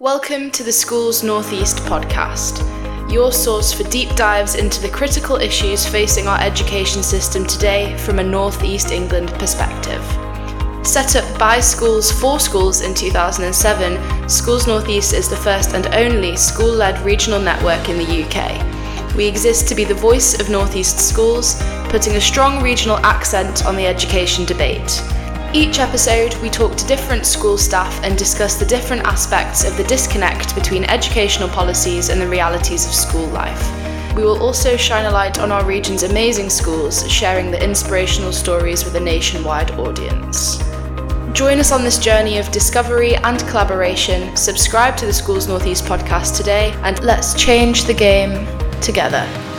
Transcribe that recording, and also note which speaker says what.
Speaker 1: Welcome to the Schools Northeast podcast, your source for deep dives into the critical issues facing our education system today from a Northeast England perspective. Set up by schools for schools in 2007, Schools Northeast is the first and only school-led regional network in the UK. We exist to be the voice of Northeast schools, putting a strong regional accent on the education debate. Each episode, we talk to different school staff and discuss the different aspects of the disconnect between educational policies and the realities of school life. We will also shine a light on our region's amazing schools, sharing the inspirational stories with a nationwide audience. Join us on this journey of discovery and collaboration. Subscribe to the Schools Northeast podcast today, and let's change the game together.